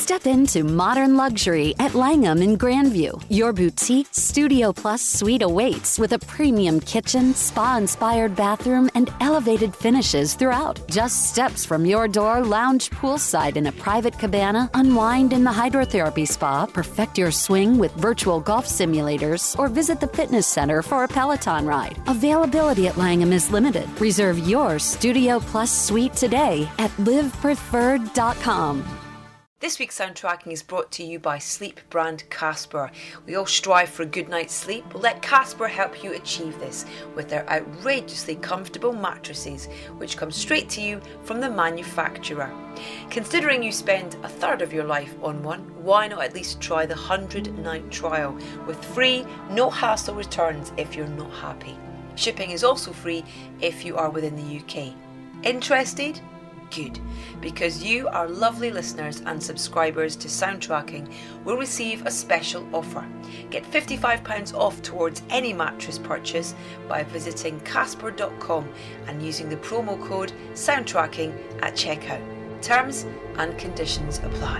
Step into modern luxury at Langham in Grandview. Your boutique Studio Plus suite awaits with a premium kitchen, spa-inspired bathroom, and elevated finishes throughout. Just steps from your door, lounge poolside in a private cabana, unwind in the hydrotherapy spa, perfect your swing with virtual golf simulators, or visit the fitness center for a Peloton ride. Availability at Langham is limited. Reserve your Studio Plus suite today at livepreferred.com. This week's Soundtracking is brought to you by sleep brand Casper. We all strive for a good night's sleep. Let Casper help you achieve this with their outrageously comfortable mattresses, which come straight to you from the manufacturer. Considering you spend a third of your life on one, why not at least try the 100-night trial with free, no-hassle returns if you're not happy. Shipping is also free if you are within the UK. Interested? Good, because you, our lovely listeners and subscribers to Soundtracking, will receive a special offer. Get £55 off towards any mattress purchase by visiting casper.com and using the promo code Soundtracking at checkout. Terms and conditions apply.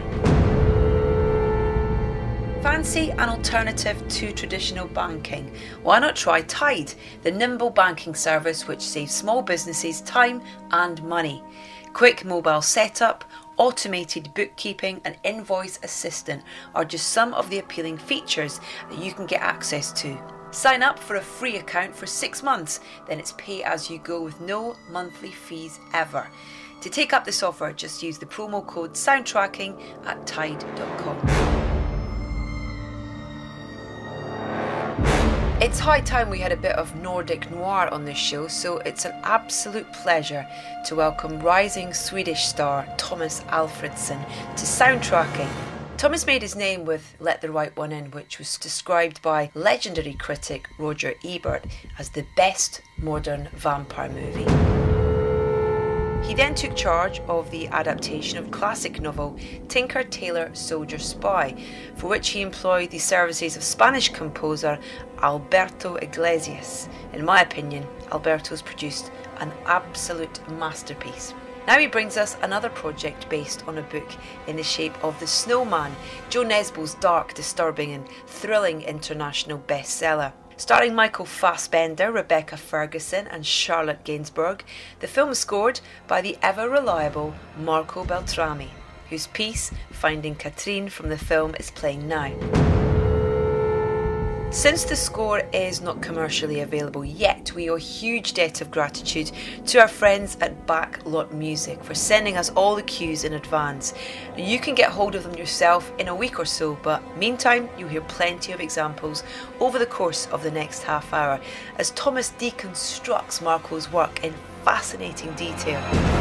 Fancy an alternative to traditional banking? Why not try Tide, the nimble banking service which saves small businesses time and money. Quick mobile setup, automated bookkeeping and invoice assistant are just some of the appealing features that you can get access to. Sign up for a free account for 6 months, then it's pay as you go with no monthly fees ever. To take up this offer, just use the promo code Soundtracking at tide.com. It's high time we had a bit of Nordic noir on this show, so it's an absolute pleasure to welcome rising Swedish star Thomas Alfredson to Soundtracking. Thomas made his name with Let the Right One In, which was described by legendary critic Roger Ebert as the best modern vampire movie. He then took charge of the adaptation of classic novel Tinker Tailor Soldier Spy, for which he employed the services of Spanish composer Alberto Iglesias. In my opinion, Alberto's produced an absolute masterpiece. Now he brings us another project based on a book in the shape of The Snowman, Joe Nesbo's dark, disturbing and thrilling international bestseller. Starring Michael Fassbender, Rebecca Ferguson and Charlotte Gainsbourg, the film is scored by the ever-reliable Marco Beltrami, whose piece, Finding Katrine from the film, is playing now. Since the score is not commercially available yet, we owe a huge debt of gratitude to our friends at Backlot Music for sending us all the cues in advance. Now, you can get hold of them yourself in a week or so, but meantime you'll hear plenty of examples over the course of the next half hour as Thomas deconstructs Marco's work in fascinating detail.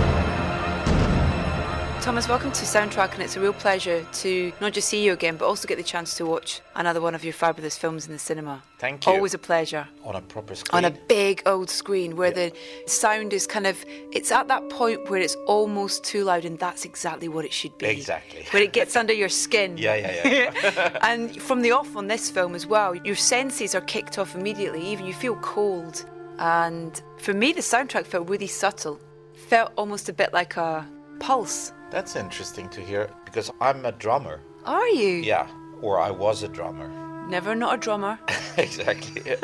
Thomas, welcome to Soundtrack, and it's a real pleasure to not just see you again, but also get the chance to watch another one of your fabulous films in the cinema. Thank you. Always a pleasure. On a proper screen. On a big old screen where the sound is it's at that point where it's almost too loud, and that's exactly what it should be. Exactly. Where it gets under your skin. Yeah. And from the off on this film as well, your senses are kicked off immediately, even you feel cold. And for me, the soundtrack felt really subtle. Felt almost a bit like a pulse. That's interesting to hear, because I'm a drummer. Are you? Yeah, or I was a drummer. Never not a drummer. Exactly.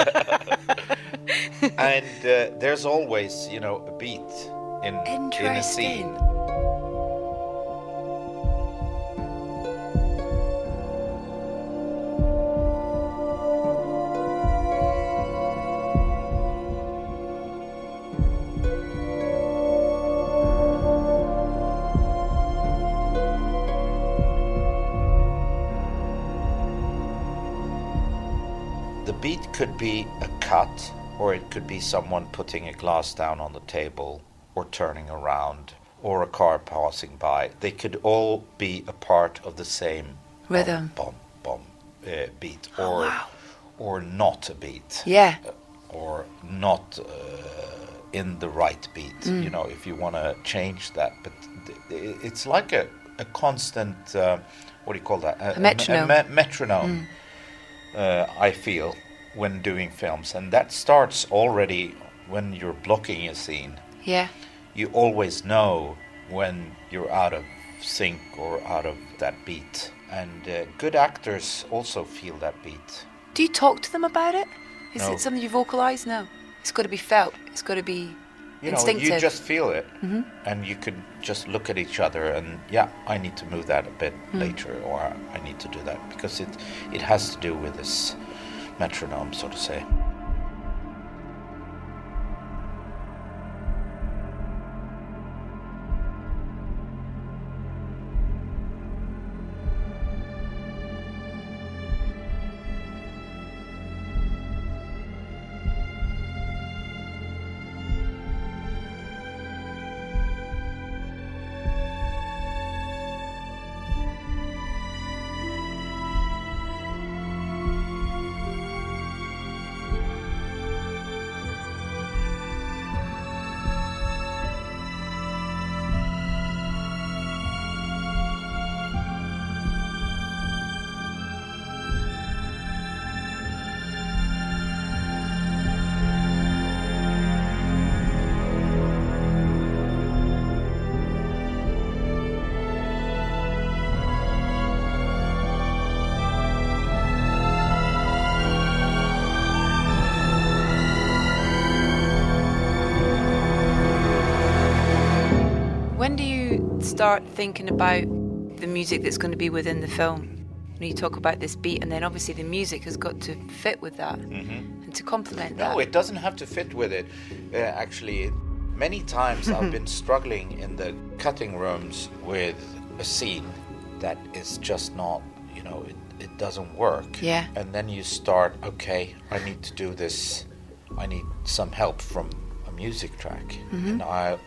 And there's always, a beat in a scene. The beat could be a cut, or it could be someone putting a glass down on the table, or turning around, or a car passing by. They could all be a part of the same rhythm, beat, or not a beat, or not in the right beat. If you want to change that, but it's like a constant. What do you call that? A metronome. A metronome. I feel when doing films, and that starts already when you're blocking a scene. Yeah. You always know when you're out of sync or out of that beat. And good actors also feel that beat. Do you talk to them about it? Is No. it something you vocalise? No. It's got to be felt. It's got to be instinctive. You just feel it, and you could just look at each other and, I need to move that a bit later, or I need to do that, because it has to do with this metronome, so to say. When do you start thinking about the music that's going to be within the film? When you talk about this beat, and then obviously the music has got to fit with that and to complement that. No, it doesn't have to fit with it. Actually, many times I've been struggling in the cutting rooms with a scene that is just not, it doesn't work. Yeah. And then you start, okay, I need to do this. I need some help from a music track. And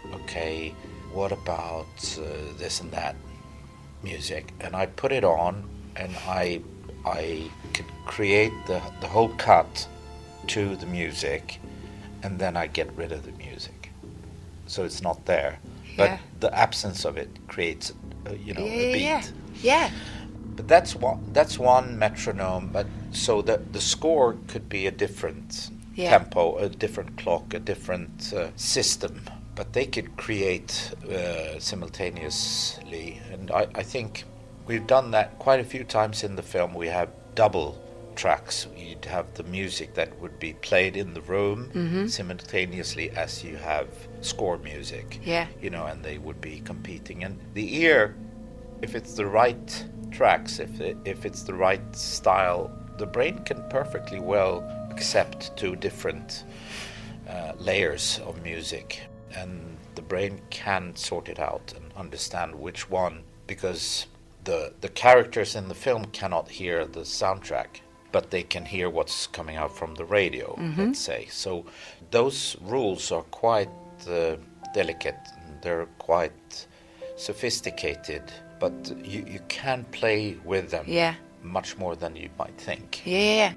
what about this and that music? And I put it on, and I could create the whole cut to the music, and then I get rid of the music, so it's not there. Yeah. But the absence of it creates, a beat. Yeah. But that's one metronome. But so the score could be a different tempo, a different clock, a different system. But they could create simultaneously, and I think we've done that quite a few times in the film. We have double tracks. You'd have the music that would be played in the room simultaneously as you have score music. Yeah. And they would be competing. And the ear, if it's the right tracks, if it's the right style, the brain can perfectly well accept two different layers of music. And the brain can sort it out and understand which one, because the characters in the film cannot hear the soundtrack, but they can hear what's coming out from the radio, let's say. So those rules are quite delicate, and they're quite sophisticated, but you can play with them much more than you might think. Yeah.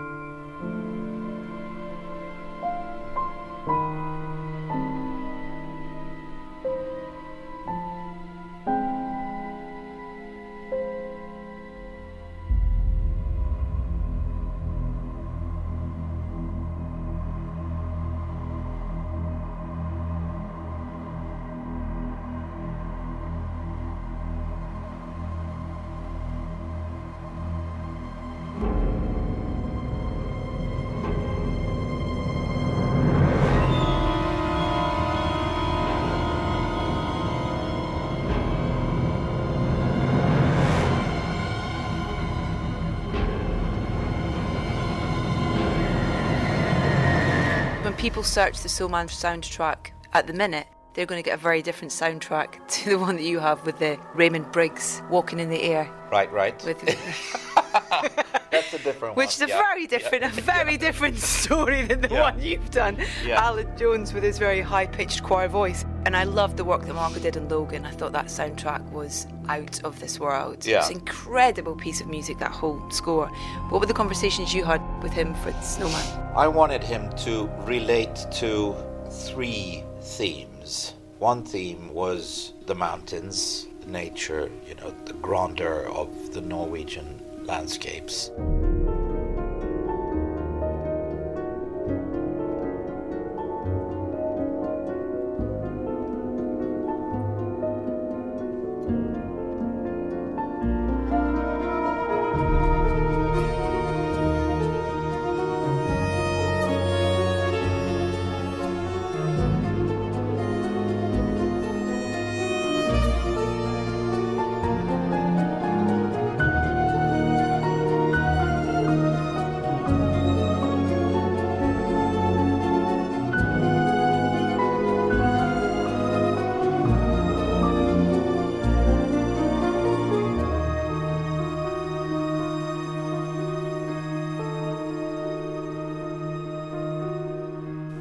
When people search the Soulman soundtrack at the minute, they're going to get a very different soundtrack to the one that you have with the Raymond Briggs walking in the air. Right. With That's a different which one. is a very different story than the one you've done. Yeah. Alan Jones with his very high-pitched choir voice. And I loved the work that Margaret did in Logan. I thought that soundtrack was out of this world. Yeah. It's an incredible piece of music, that whole score. What were the conversations you had with him for Snowman? I wanted him to relate to three themes. One theme was the mountains, nature, the grandeur of the Norwegian landscapes.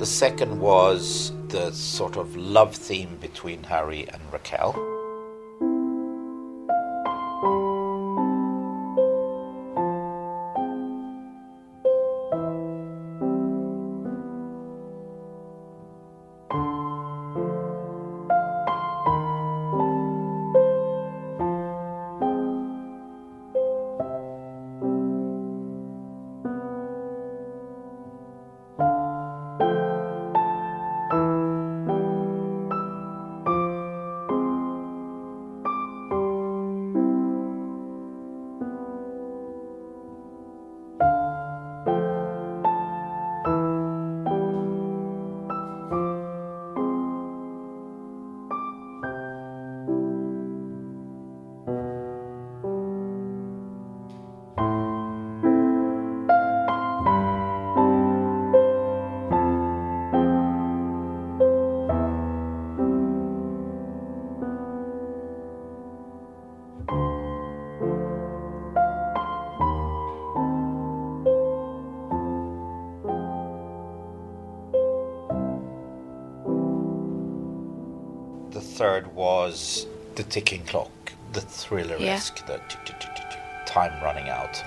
The second was the sort of love theme between Harry and Raquel. The third was the ticking clock, the thriller-esque, the time running out.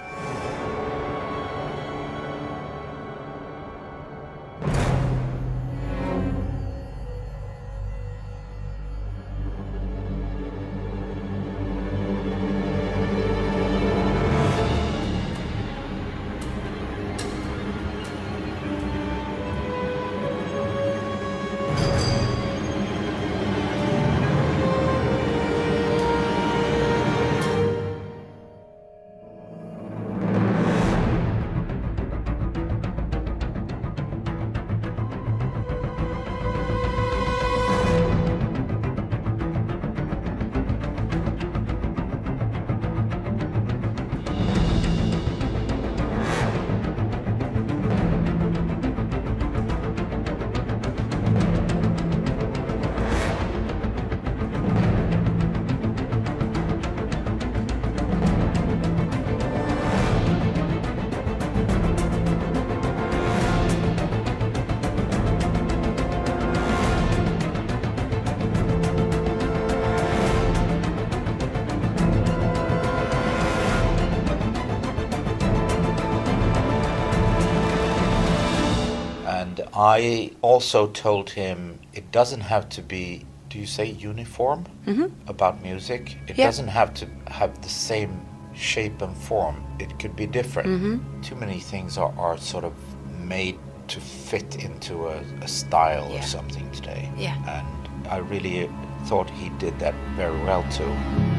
I also told him it doesn't have to be, do you say uniform about music? It doesn't have to have the same shape and form. It could be different. Too many things are sort of made to fit into a style or something today. And I really thought he did that very well too.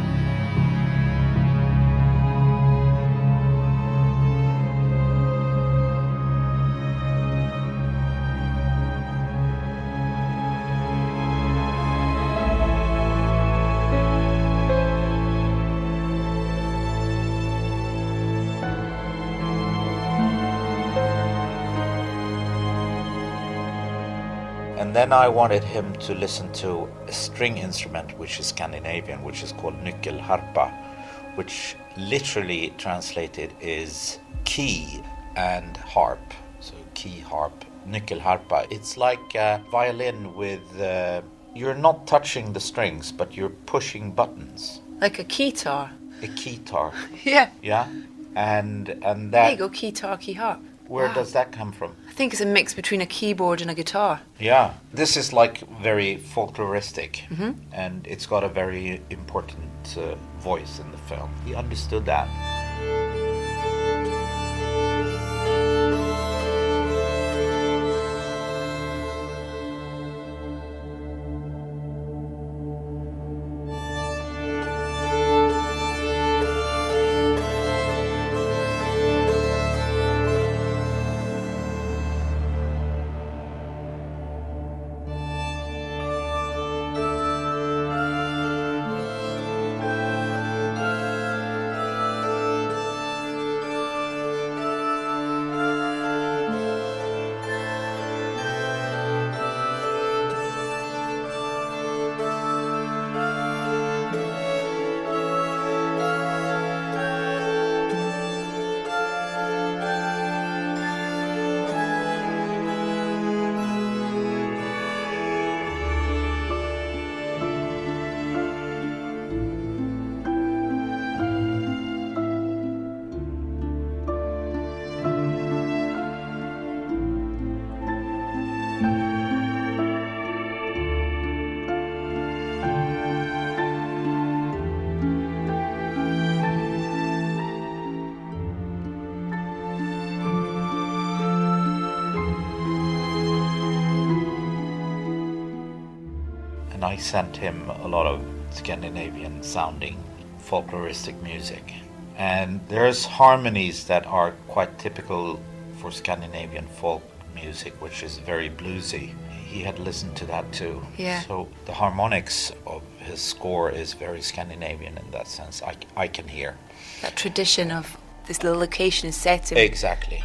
And then I wanted him to listen to a string instrument, which is Scandinavian, which is called nyckelharpa, which literally translated is key and harp. So key harp, nyckelharpa. It's like a violin with, you're not touching the strings, but you're pushing buttons. Like a keytar. A keytar. Yeah. Yeah. And that... There you go, keytar, key harp. Where does that come from? I think it's a mix between a keyboard and a guitar. Yeah, this is like very folkloristic, and it's got a very important voice in the film. He understood that. I sent him a lot of Scandinavian sounding folkloristic music. And there's harmonies that are quite typical for Scandinavian folk music, which is very bluesy. He had listened to that too. Yeah. So the harmonics of his score is very Scandinavian in that sense. I can hear. That tradition of this little location is set in. Exactly.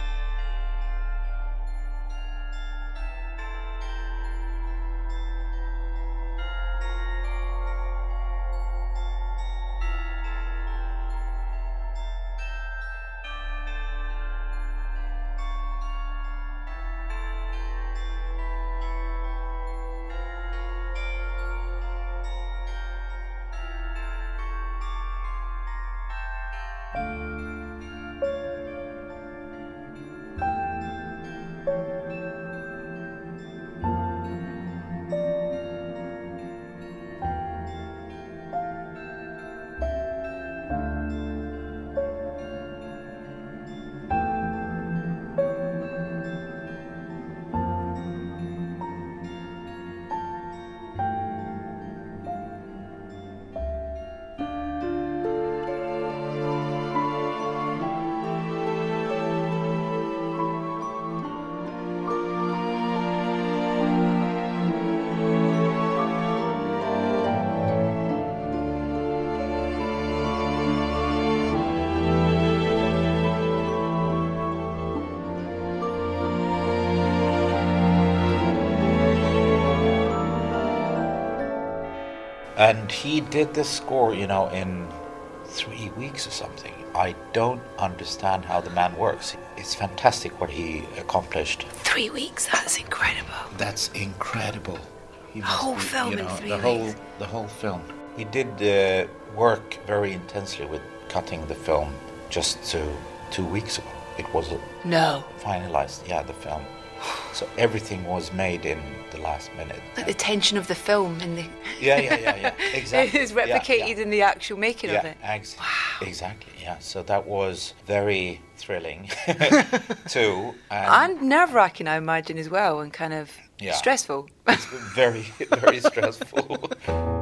And he did the score, in 3 weeks or something. I don't understand how the man works. It's fantastic what he accomplished. 3 weeks, that's incredible. That's incredible. He The whole film in 3 weeks. The whole film. He did work very intensely with cutting the film just 2 weeks ago. It was No. finalized, the film. So everything was made in the last minute. Like the tension of the film in the... Yeah. Exactly. is replicated in the actual making of it. Exactly, yeah. So that was very thrilling too. And nerve-wracking, I imagine, as well, and kind of stressful. It's very, very stressful.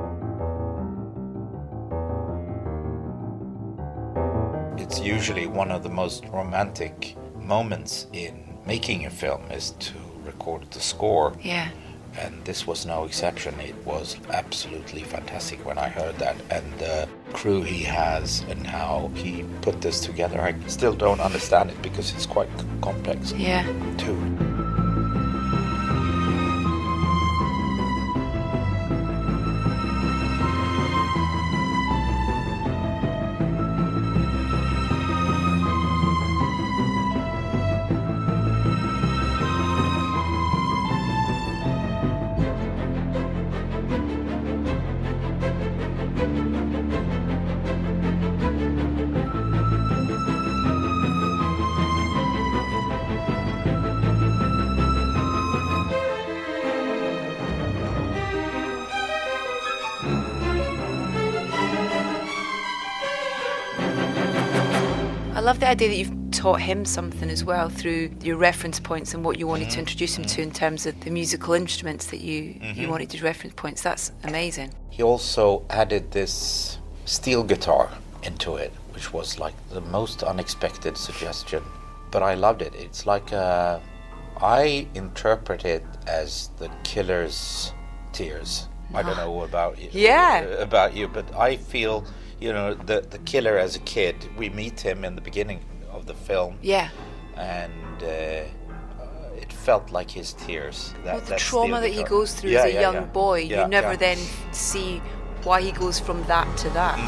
It's usually one of the most romantic moments in making a film is to record the score. Yeah. And this was no exception. It was absolutely fantastic when I heard that. And the crew he has and how he put this together, I still don't understand it because it's quite complex too. I love the idea that you've taught him something as well through your reference points and what you wanted to introduce him to in terms of the musical instruments that you wanted as reference points. That's amazing. He also added this steel guitar into it, which was like the most unexpected suggestion. But I loved it. It's like I interpret it as the killer's tears. I don't know about you, but I feel, the killer as a kid. We meet him in the beginning of the film. Yeah. And it felt like his tears. The trauma that he goes through as a young boy, you never then see why he goes from that to that.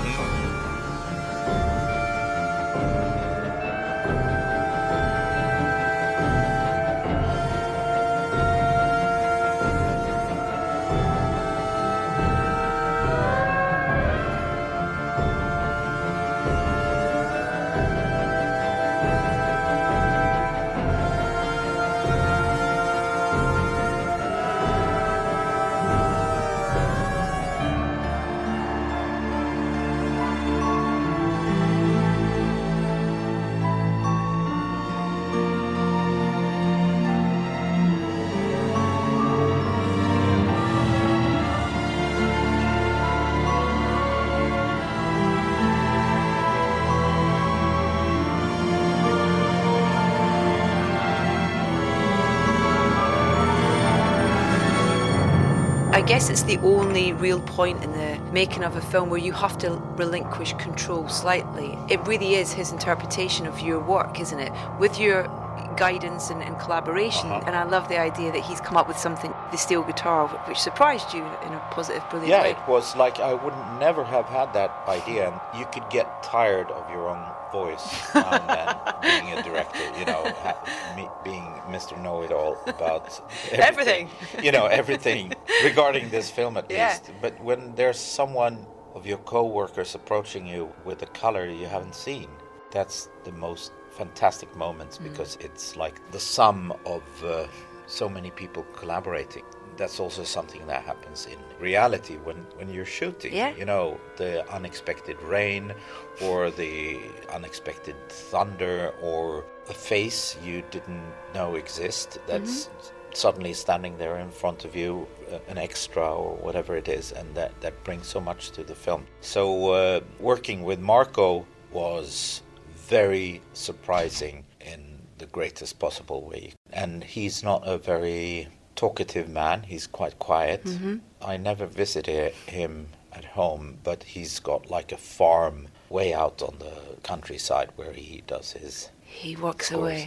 guess it's the only real point in the making of a film where you have to relinquish control slightly. It really is his interpretation of your work, isn't it? With your guidance and collaboration. And I love the idea that he's come up with something, the steel guitar, which surprised you in a positive, brilliant way. Yeah, it was like I would never have had that idea, and you could get tired of your own voice now and then, being a director, you know, being Mr. Know-It-All about everything. You know, everything regarding this film at least. But when there's someone of your co-workers approaching you with a color you haven't seen, that's the most fantastic moments, because it's like the sum of so many people collaborating. That's also something that happens in reality when you're shooting. You know, the unexpected rain or the unexpected thunder or a face you didn't know exist that's suddenly standing there in front of you, an extra or whatever it is, and that brings so much to the film. So working with Marco was very surprising in the greatest possible way. And he's not a very talkative man. He's quite quiet. I never visited him at home, but he's got like a farm way out on the countryside where he does his... He works away.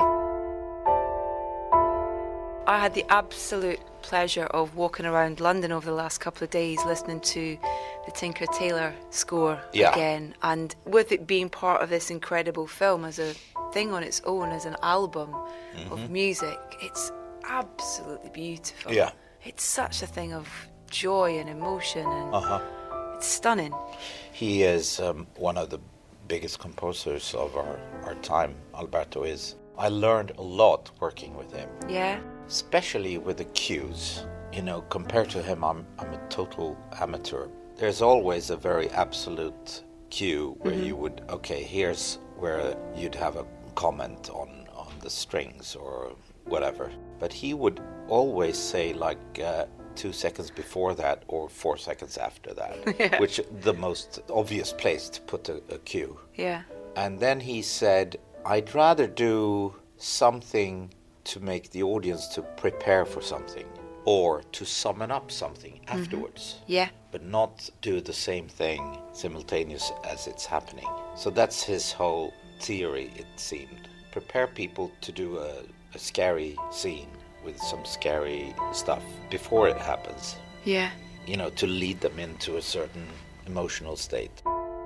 I had the absolute pleasure of walking around London over the last couple of days listening to the Tinker Tailor score again, and with it being part of this incredible film as a thing on its own, as an album of music, it's absolutely beautiful. It's such a thing of joy and emotion, and it's stunning. He is one of the biggest composers of our time, Alberto is. I learned a lot working with him. Especially with the cues. You know, compared to him, I'm a total amateur. There's always a very absolute cue where you would, okay, here's where you'd have a comment on the strings or whatever. But he would always say like 2 seconds before that or 4 seconds after that, which the most obvious place to put a cue. And then he said, I'd rather do something to make the audience to prepare for something, or to summon up something afterwards. But not do the same thing simultaneous as it's happening. So that's his whole theory, it seemed. Prepare people to do a scary scene with some scary stuff before it happens. You know, to lead them into a certain emotional state.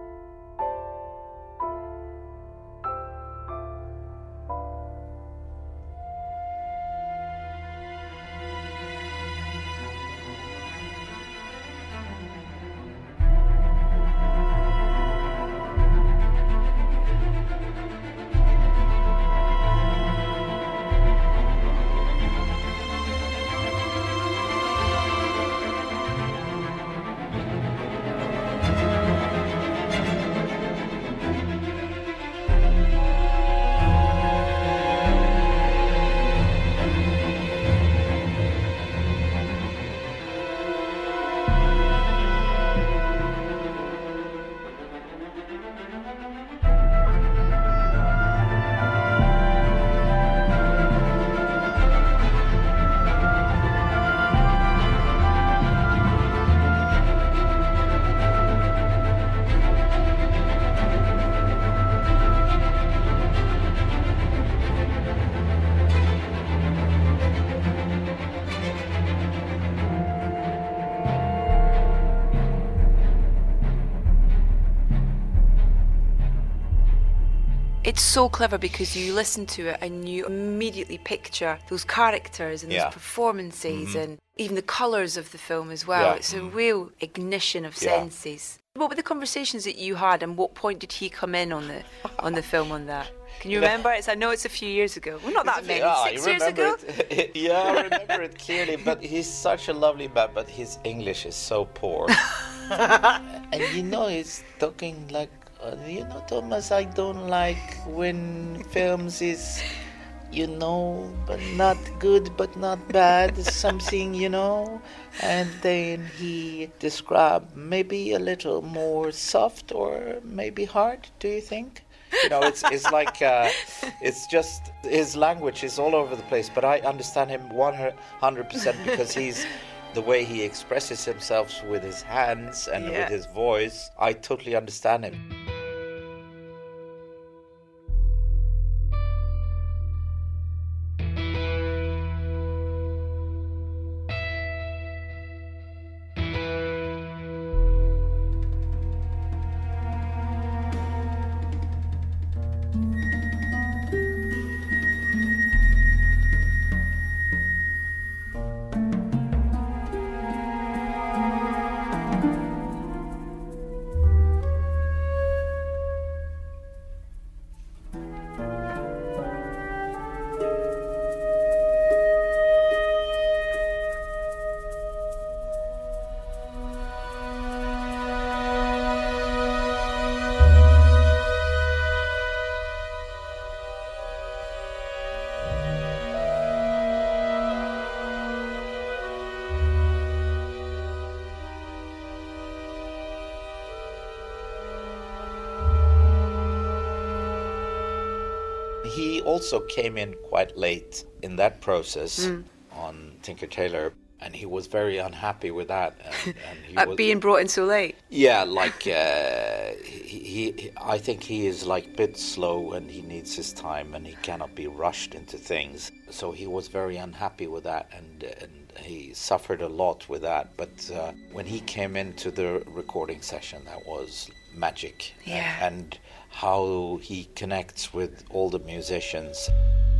It's so clever because you listen to it and you immediately picture those characters and those performances and even the colours of the film as well. It's a real ignition of senses. What were the conversations that you had, and what point did he come in on the film on that? Can you remember it? I know it's a few years ago. Well, not that many. 6 years ago? I remember it clearly, but he's such a lovely man, but his English is so poor. And you know, he's talking like, you know, Thomas, I don't like when films is, you know, but not good, but not bad, something, you know. And then he described maybe a little more soft or maybe hard, do you think? You know, it's like, it's just, his language is all over the place, but I understand him 100% because he's the way he expresses himself with his hands and with his voice, I totally understand him. He also came in quite late in that process on Tinker Tailor, and he was very unhappy with that. And he was, being brought in so late? Yeah, like, he I think he is like a bit slow and he needs his time and he cannot be rushed into things. So he was very unhappy with that and he suffered a lot with that. But when he came into the recording session, that was magic. Yeah. And how he connects with all the musicians.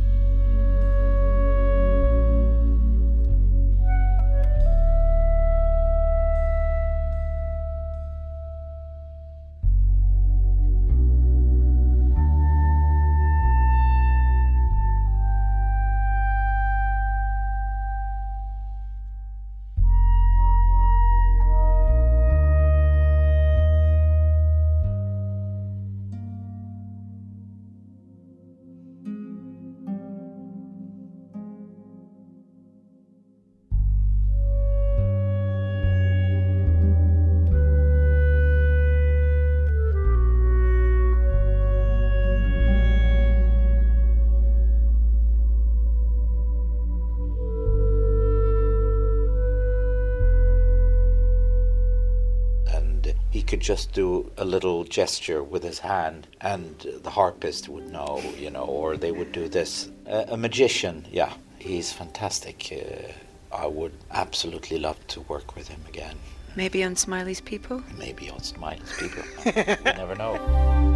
He could just do a little gesture with his hand and the harpist would know, or they would do this. A magician, yeah, he's fantastic. I would absolutely love to work with him again. Maybe on Smiley's People? Maybe on Smiley's People. You never know.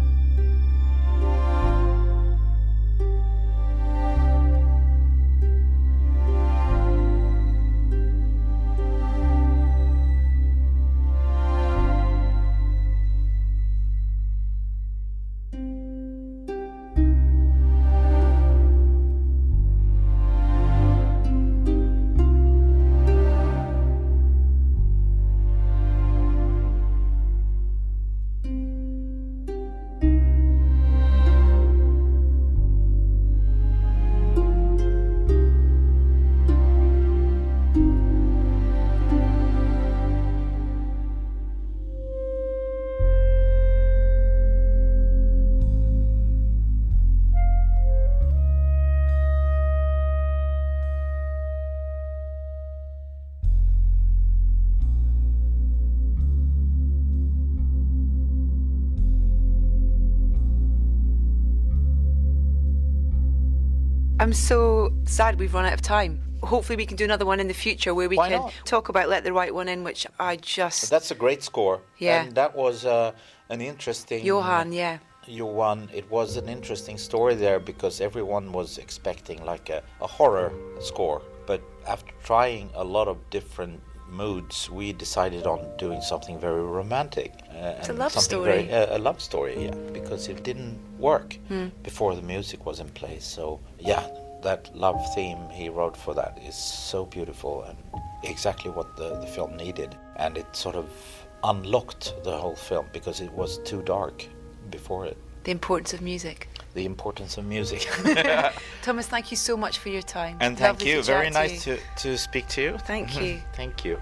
I'm so sad we've run out of time. Hopefully we can do another one in the future where we Why can not? talk about Let the Right One In, which I just... That's a great score. Yeah. And that was an interesting... Johan, yeah. Johan, it was an interesting story there because everyone was expecting like a horror score. But after trying a lot of different moods, we decided on doing something very romantic. It's a and love something story. A love story, yeah, because it didn't work before the music was in place. So, yeah, that love theme he wrote for that is so beautiful and exactly what the film needed. And it sort of unlocked the whole film because it was too dark before it. The importance of music. The importance of music. Thomas, thank you so much for your time. And thank Lovely you. to chat Very to nice you. to speak to you. Thank you. Thank you.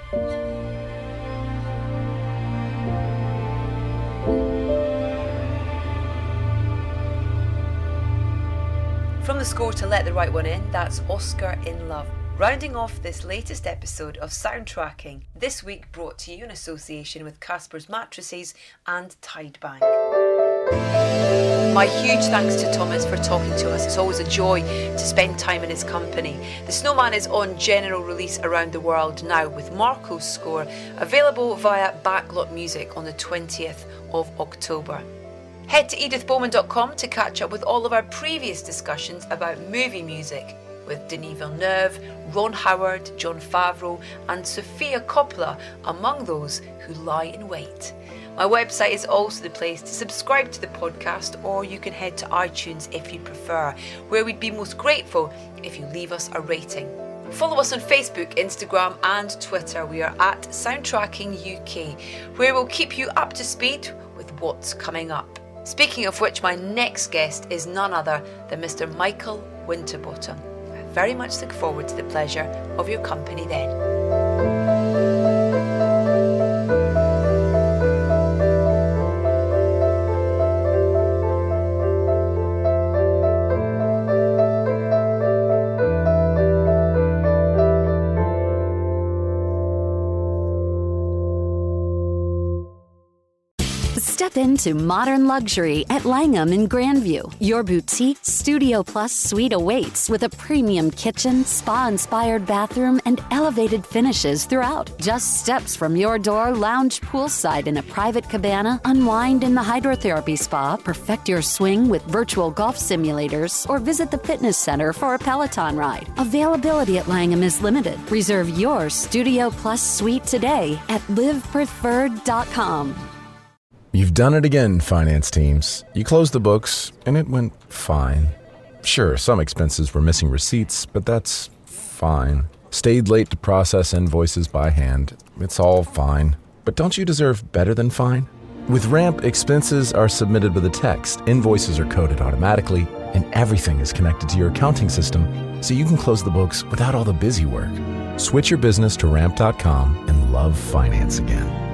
From the score to Let the Right One In, that's Oscar in Love. Rounding off this latest episode of Soundtracking, this week brought to you in association with Casper's Mattresses and Tide Bank. My huge thanks to Thomas for talking to us. It's always a joy to spend time in his company. The Snowman is on general release around the world now, with Marco's score available via Backlot Music on the 20th of October. Head to edithbowman.com to catch up with all of our previous discussions about movie music with Denis Villeneuve, Ron Howard, Jon Favreau and Sofia Coppola among those who lie in wait. My website is also the place to subscribe to the podcast, or you can head to iTunes if you prefer, where we'd be most grateful if you leave us a rating. Follow us on Facebook, Instagram and Twitter. We are at Soundtracking UK, where we'll keep you up to speed with what's coming up. Speaking of which, my next guest is none other than Mr. Michael Winterbottom. I very much look forward to the pleasure of your company then. Step into modern luxury at Langham in Grandview. Your boutique Studio Plus suite awaits with a premium kitchen, spa-inspired bathroom, and elevated finishes throughout. Just steps from your door, lounge poolside in a private cabana, unwind in the hydrotherapy spa, perfect your swing with virtual golf simulators, or visit the fitness center for a Peloton ride. Availability at Langham is limited. Reserve your Studio Plus suite today at livepreferred.com. You've done it again, finance teams. You closed the books, and it went fine. Sure, some expenses were missing receipts, but that's fine. Stayed late to process invoices by hand. It's all fine. But don't you deserve better than fine? With Ramp, expenses are submitted with a text, invoices are coded automatically, and everything is connected to your accounting system, so you can close the books without all the busy work. Switch your business to Ramp.com and love finance again.